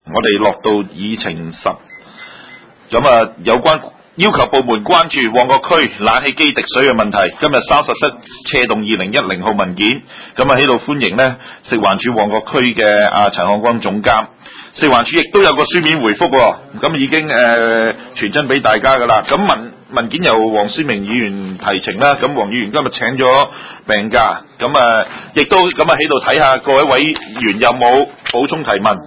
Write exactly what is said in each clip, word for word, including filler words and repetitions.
我哋落到議程十，咁啊有關要求部門關注旺角區冷氣機滴水嘅問題。今日三十七斜動二零一零號文件，咁啊喺度歡迎呢食環署旺角區嘅阿陳漢光總監。食環署亦都有個書面回覆喎，咁已經誒、呃、傳真俾大家噶啦。咁文文件由黃思明議員提呈啦，咁黃議員今日請咗病假，咁啊亦都咁啊喺度睇下各位委員有冇補充提問。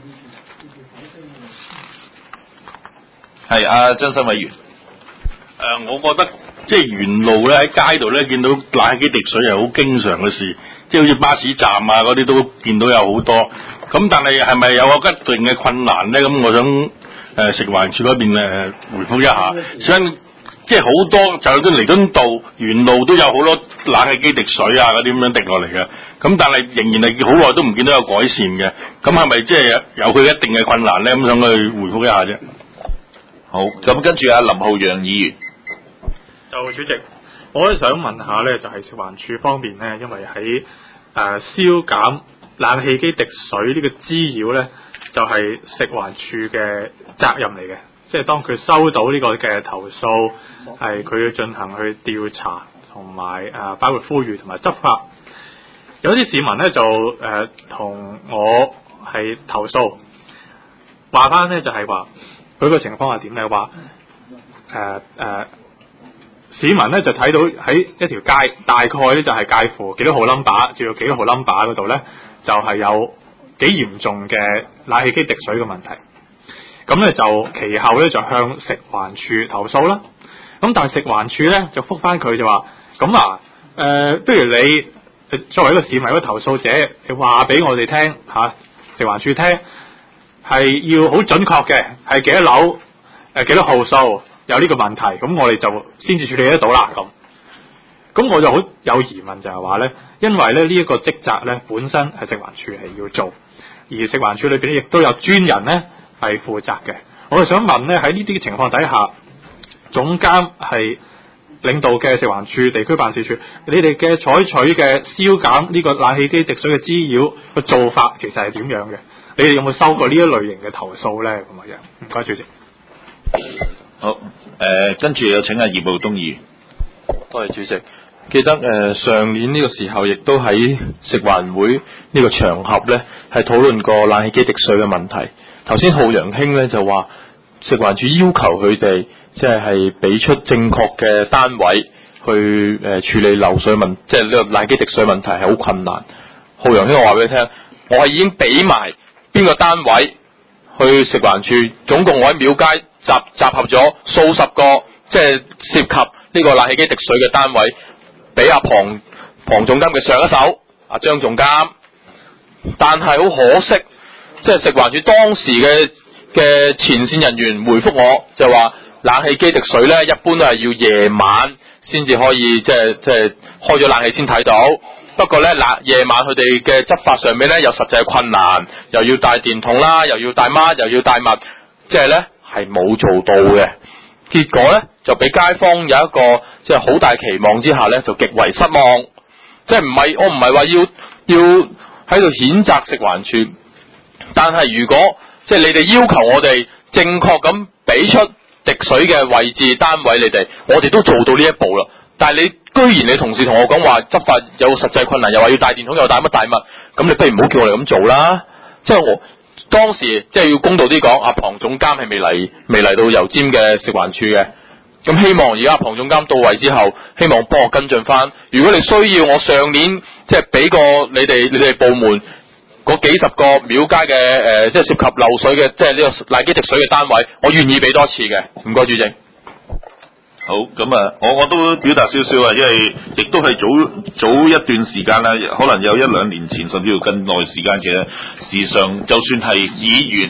係阿曾新委員。誒、 呃，我覺得即係沿路咧喺街度咧見到冷氣機滴水係好經常嘅事，即係好似巴士站啊嗰啲都見到有好多。咁但係係咪有個一定嘅困難咧？咁我想誒、呃、食環署嗰邊誒回覆一下。想即係好多，就喺彌敦道沿路都有好多冷氣機滴水啊嗰啲咁樣滴落嚟嘅。咁但係仍然係好耐都唔見到有改善嘅。咁係咪即係有佢一定嘅困難咧？咁想去回覆一下啫。 好，咁跟住阿林浩洋議員。 就主席，我都想問下咧，就係、是、食環署方面咧，因為喺誒消減冷氣機滴水呢個滋擾咧，就係、是、食環署嘅責任嚟嘅。即係當佢收到呢個嘅投訴，係佢要進行去調查，同埋誒包括呼籲同埋執法。有啲市民咧就誒同、呃、我係投訴，話翻咧就係話佢個情況係點咧？話誒誒市民咧就睇到喺一條街，大概咧就係介乎幾多號 number 至到幾多號 number 嗰度咧，就係、是、有幾嚴重嘅冷氣機滴水嘅問題。咁咧就其後咧就向食環署投訴啦。咁但係食環署咧就覆翻佢就話：咁啊，誒、呃，不如你作為一個市民一個投訴者，你話俾我哋聽嚇，食環署聽係要好準確嘅，係幾多樓誒幾多號數有呢個問題，咁我哋就先至處理得到啦。咁，咁我就好有疑問就係話咧，因為咧呢一個職責咧本身係食環署係要做，而食環署裏邊亦都有專人咧係負責嘅。我就想問咧，喺呢啲情況底下，總監係領導嘅食環署地區辦事處，你哋嘅採取嘅消減呢個冷氣機滴水嘅滋擾嘅做法，其實係點樣嘅？你哋有冇收過呢一類型嘅投訴咧？咁啊樣，唔該主席。 好，誒、呃，跟住有請阿葉傲東議員。 多謝主席。記得誒、呃、上年呢個時候，亦都喺食環會呢個場合咧，係討論過冷氣機滴水嘅問題。頭先浩洋兄咧就話，食環署要求佢哋即係係俾出正確嘅單位去誒、呃、處理漏水問，即係呢個冷氣機滴水問題係好困難。浩洋兄，我話俾你聽，我係已經俾埋邊個單位去食環署，總共我喺廟街集集合咗數十個，即係涉及呢個冷氣機滴水嘅單位，俾阿龐龐總監嘅上一手阿張總監，但係好可惜，即係食環署當時嘅嘅前線人員回覆我，就話冷氣機滴水咧，一般都係要夜晚先至可以，即係即係開咗冷氣先睇到。不過咧，嗱夜晚佢哋嘅執法上面咧有實際困難，又要帶電筒啦，又要帶孖，又要帶襪，即係咧係冇做到嘅。結果咧就俾街坊有一個即係好大期望之下咧，就極為失望。即係唔係我唔係話要要喺度譴責食環署，但係如果即係你哋要求我哋正確咁俾出滴水嘅位置單位，你哋我哋都做到呢一步啦。但係你居然你同事同我講話執法有實際困難，又話要帶電筒，又帶乜帶乜，咁你不如唔好叫我哋咁做啦。即係我當時即係要公道啲講，阿龐總監係未嚟未嚟到油尖嘅食環署嘅。咁希望而家阿龐總監到位之後，希望幫我跟進翻。如果你需要我上年即係俾個你哋你哋部門嗰幾十個廟街嘅誒、呃，即係涉及漏水嘅，即係呢個冷氣滴水嘅單位，我願意俾多次嘅。唔該，主席。 好，咁啊，我我都表達少少啊，因為亦都係早早一段時間啦，可能有一兩年前，甚至乎更耐時間嘅。事實上，就算係議員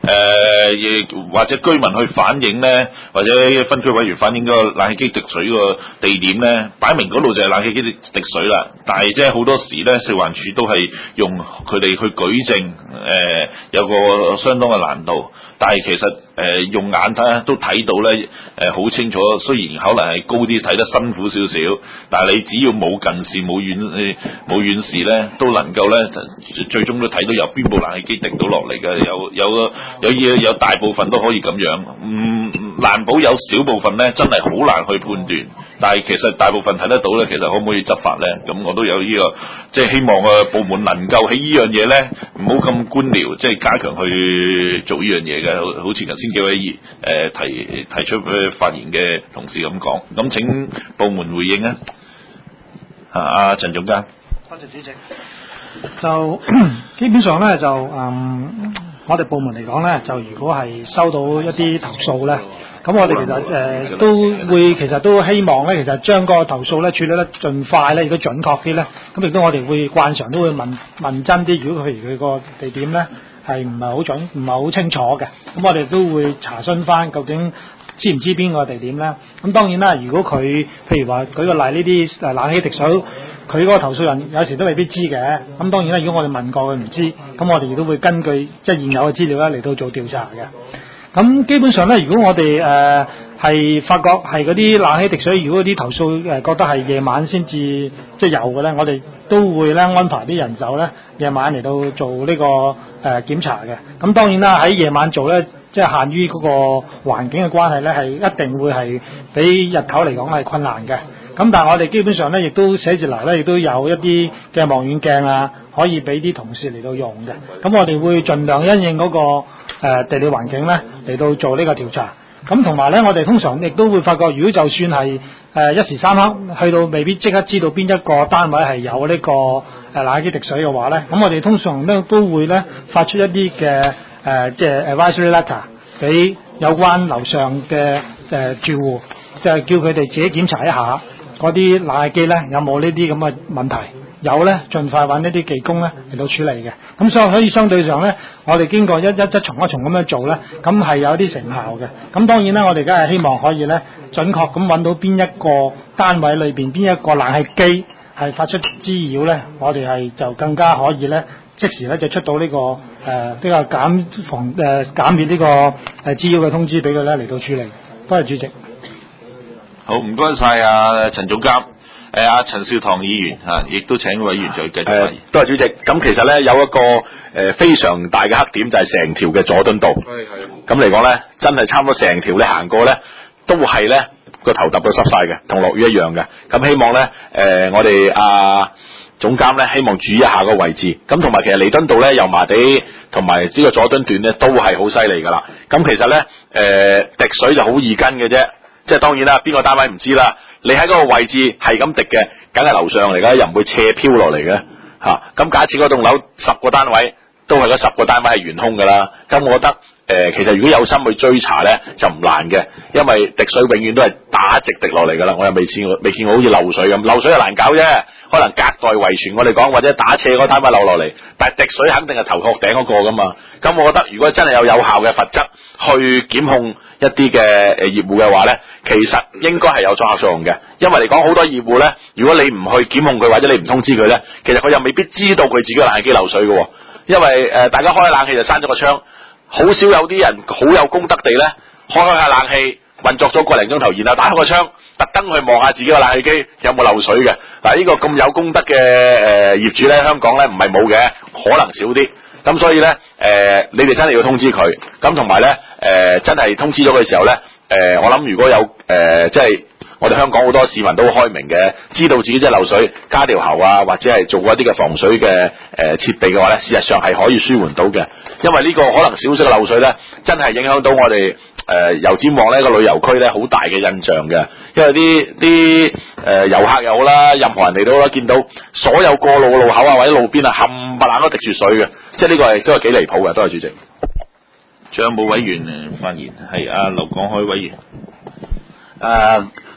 誒或者居民去反映咧，或者分區委員反映個冷氣機滴水個地點咧，擺明嗰度就係冷氣機滴滴水啦。但係即係好多時咧，食環署都係用佢哋去舉證，誒、呃、有個相當嘅難度。但係其實誒、呃、用眼睇都睇到咧，誒、呃、好清楚。雖然可能係高啲睇得辛苦少少，但係你只要冇近視冇遠冇遠視咧，都能夠咧最終都睇到有邊部冷氣機滴到落嚟嘅。有有有有有大部分都可以咁樣，唔、嗯、難保有少部分咧真係好難去判斷。但係其實大部分睇得到咧，其實可唔可以執法咧？咁我都有呢、這個，即係希望個部門能夠喺呢樣嘢咧，唔好咁官僚，即係加強去做呢樣嘢嘅。好似頭先幾位誒、呃、提提出嘅發言嘅同事咁講，咁請部門回應啊！啊，阿陳總監， 多謝主席。就基本上咧，就嗯，我哋部門嚟講咧，就如果係收到一啲投訴咧，咁我哋其實誒、呃、都會其實都希望咧，其實將個投訴咧處理得盡快咧，亦都準確啲咧。咁亦都我哋會慣常都會問問真啲，如果譬如佢個地點咧係唔係好準，唔係好清楚嘅，咁我哋都會查詢翻究竟知唔知邊個地點咧。咁當然啦，如果佢譬如話舉個例呢啲誒冷氣滴水，佢嗰個投訴人有時都未必知嘅。咁當然啦，如果我哋問過佢唔知，咁我哋亦都會根據即係現有嘅資料咧嚟到做調查嘅。咁基本上咧，如果我哋誒係發覺係嗰啲冷氣滴水，如果啲投訴誒覺得係夜晚先至即係有嘅咧，我哋都會咧安排啲人手咧夜晚嚟到做呢、這個誒、呃、檢查嘅。咁當然啦，喺夜晚做咧，即係限於嗰個環境嘅關係咧，係一定會係比日頭嚟講係困難嘅。咁但係我哋基本上咧，亦都寫字樓咧，亦都有一啲嘅望遠鏡啊，可以俾啲同事嚟到用嘅。咁我哋會盡量因應嗰、那個、呃、地理環境咧嚟到做呢個調查。咁同埋咧，我哋通常亦都會發覺，如果就算係誒、呃、一時三刻去到未必即刻知道邊一個單位係有呢、這個誒、呃、冷氣機滴水嘅話咧，咁我哋通常咧都會咧發出一啲嘅誒即係 advisory letter 俾有關樓上嘅誒、呃、住戶，就係、是、叫佢哋自己檢查一下嗰啲冷氣機咧有冇呢啲咁嘅問題。有咧，盡快揾一啲技工咧嚟到處理嘅。咁所以可以相對上咧，我哋經過一一一重一重咁樣做咧，咁係有啲成效嘅。咁當然啦，我哋梗係希望可以咧準確咁揾到邊一個單位裏邊邊一個冷氣機係發出滋擾咧，我哋係就更加可以咧即時咧就出到呢、這個誒呢個減防誒、呃、減免呢個誒滋擾嘅通知俾佢咧嚟到處理。多謝主席。 好，唔該晒啊陳總監。誒阿陳少棠議員嚇，亦、啊、都請委員再繼續發言。 多謝主席。咁其實咧有一個誒、呃、非常大嘅黑點就係成條嘅佐敦道。係係。咁嚟講咧，真係差唔多成條你行過咧，都係咧個頭揼到濕晒嘅，同落雨一樣嘅。咁希望咧誒、呃、我哋阿總監咧，希望注意一下個位置。咁同埋其實彌敦道咧、油麻地同埋呢個佐敦段咧，都係好犀利㗎啦。咁其實咧誒、呃、滴水就好易跟嘅啫，即係當然啦，邊個單位唔知啦。你喺嗰個位置係咁滴嘅，梗係樓上嚟㗎，又唔會斜飄落嚟嘅嚇。咁、啊、假設嗰棟樓十個單位都係嗰十個單位係懸空㗎啦。咁我覺得誒、呃，其實如果有心去追查咧，就唔難嘅，因為滴水永遠都係打直滴落嚟㗎啦。我又未見過，未見過好似漏水咁，漏水係難搞啫。可能隔代遺傳我哋講，或者打斜嗰單位漏落嚟，但係滴水肯定係頭殼頂嗰個㗎嘛。咁我覺得如果真係有有效嘅罰則去檢控一啲嘅誒業戶嘅話咧，其實應該係有阻嚇作用嘅，因為嚟講好多業戶咧，如果你唔去檢控佢或者你唔通知佢咧，其實佢又未必知道佢自己嘅冷氣機漏水嘅，因為誒、呃、大家開冷氣就閂咗個窗，好少有啲人好有公德地咧開開下冷氣運作咗個零鐘頭，然後打開個窗，特登去望下自己嘅冷氣機有冇漏水嘅。嗱，呢個咁有公德嘅誒、呃、業主咧，香港咧唔係冇嘅，可能少啲。咁所以咧，誒、呃，你哋真係要通知佢。咁同埋咧，誒、呃，真係通知咗嘅時候咧，誒、呃，我諗如果有誒、呃，即係我哋香港好多市民都好開明嘅，知道自己即係漏水，加條喉啊，或者係做過一啲嘅防水嘅誒設備嘅話咧，事實上係可以舒緩到嘅。因為呢個可能少少嘅漏水咧，真係影響到我哋誒油尖旺呢個旅遊區咧好大嘅印象嘅。因為啲啲誒遊客又好啦，任何人嚟到啦，見到所有過路嘅路口啊或者路邊啊冚唪唥都滴住水嘅，即係呢個係都係幾離譜嘅。多謝主席。 仲有冇委員誒發言？係阿劉廣海委員。 誒、呃，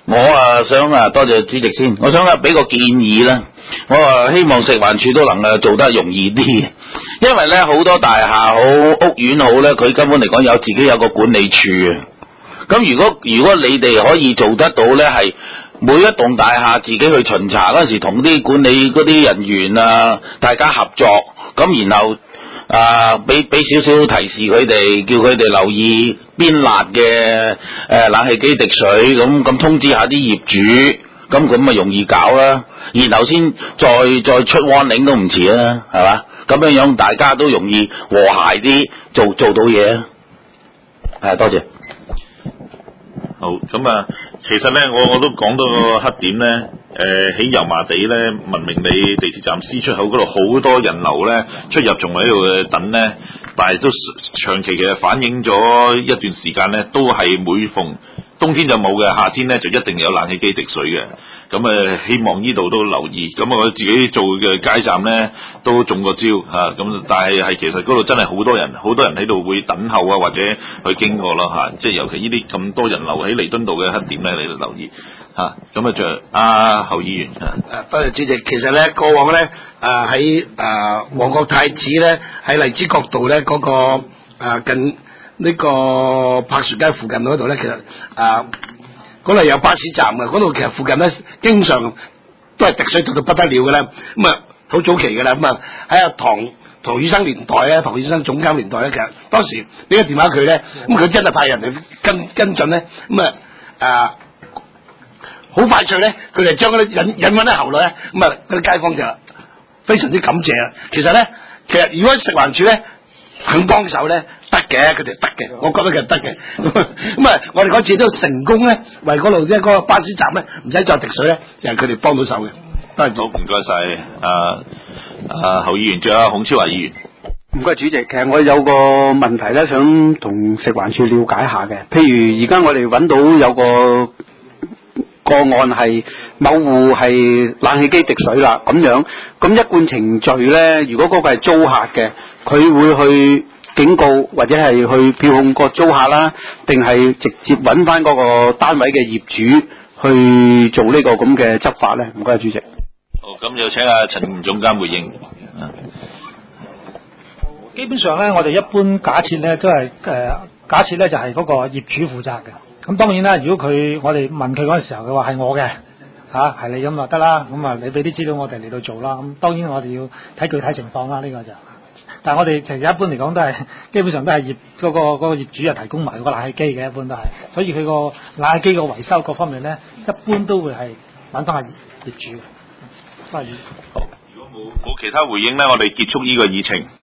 我啊想啊多謝主席先，我想啊俾個建議啦。我啊希望食環署都能夠做得容易啲，因為咧好多大廈好屋苑好咧，佢根本嚟講有自己有個管理處啊。咁如果如果你哋可以做得到咧，係每一棟大廈自己去巡查嗰陣時，同啲管理嗰啲人員啊，大家合作，咁然後啊俾俾少少提示佢哋，叫佢哋留意邊辣嘅誒冷氣機滴水，咁咁通知下啲業主。咁咁咪容易搞啦，然後先再再出 warning 都唔遲啦，係嘛？咁樣樣大家都容易和諧啲做做到嘢啊！係多謝。 好，咁啊，其實咧，我我都講到個黑點咧，誒、呃、喺油麻地咧，文明里地鐵站 C 出口嗰度好多人流咧，出入仲喺度等咧，但係都長期嘅反映咗一段時間咧，都係每逢冬天就冇嘅，夏天咧就一定有冷氣機滴水嘅。咁誒，希望呢度都留意。咁我自己做嘅街站咧都中過招嚇，咁、啊、但係係其實嗰度真係好多人，好多人喺度會等候啊，或者去經過咯嚇。即係尤其呢啲咁多人流喺彌敦道嘅黑點咧，你都留意嚇。咁啊，就阿侯議員嚇。 誒，多謝主席。其實咧，過往咧誒喺誒旺角太子咧喺荔枝角道咧嗰、那個、呃、近呢個柏樹街附近嗰度咧，其實誒。呃嗰度有巴士站嘅，嗰度其實附近咧經常都係滴水滴到不得了嘅咧，咁啊好早期嘅啦，咁啊喺阿唐唐醫生年代咧，唐醫生總監年代咧，其實當時俾個電話佢咧，咁佢真係派人嚟跟跟進咧，咁啊啊好快脆咧，佢哋將嗰啲引引翻啲喉來咧，咁啊嗰啲街坊就非常之感謝啦。其實咧，其實如果食環署咧肯幫手咧。得嘅，佢哋得嘅，我覺得佢係得嘅。咁啊，我哋嗰次都成功咧，為嗰度即係嗰個巴士站咧，唔使再滴水咧，就係佢哋幫到手嘅。多謝。好，唔該晒，啊啊侯議員，仲有孔超華議員。 唔該主席，其實我有個問題咧，想同食環署了解下嘅。譬如而家我哋揾到有個個案係某戶係冷氣機滴水啦，咁樣，咁一貫程序咧，如果嗰個係租客嘅，佢會去警告或者係去票控個租客啦，定係直接揾翻嗰個單位嘅業主去做呢個咁嘅執法咧？唔該，主席。 好，咁就請阿陳總監回應。 基本上咧，我哋一般假設咧都係誒、呃、假設咧就係、是、嗰個業主負責嘅。咁當然啦，如果佢我哋問佢嗰陣時候，佢話係我嘅嚇，係、啊、你咁就得啦。咁啊，你俾啲資料我哋嚟到做啦。咁當然我哋要睇具體情況啦，呢、這個就。但係我哋其實一般嚟講都係基本上都係業嗰、那個嗰、那個業主啊提供埋個冷氣機嘅，一般都係。所以佢個冷氣機個維修各方面咧，一般都會係揾翻係業主。多謝。 好，如果冇冇其他回應咧，我哋結束呢個議程。